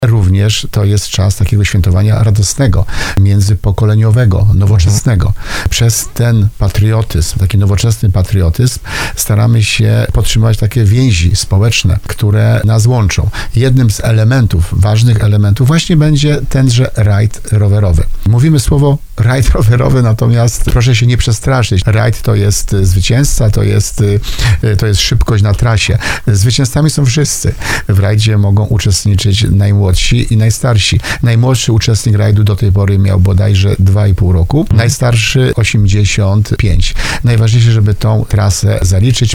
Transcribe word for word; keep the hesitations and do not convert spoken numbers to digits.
Również to jest czas takiego świętowania radosnego, międzypokoleniowego, nowoczesnego. Mhm. Przez ten patriotyzm, taki nowoczesny patriotyzm staramy się podtrzymywać takie więzi społeczne, które nas łączą. Jednym z elementów, ważnych elementów właśnie będzie tenże rajd rowerowy. Mówimy słowo rajd rowerowy, natomiast proszę się nie przestraszyć. Rajd to jest zwycięzca, to jest, to jest szybkość na trasie. Zwycięzcami są wszyscy. W rajdzie mogą uczestniczyć najmłodsi i najstarsi. Najmłodszy uczestnik rajdu do tej pory miał bodajże dwa i pół roku, najstarszy osiemdziesiąt pięć. Najważniejsze, żeby tą trasę zaliczyć.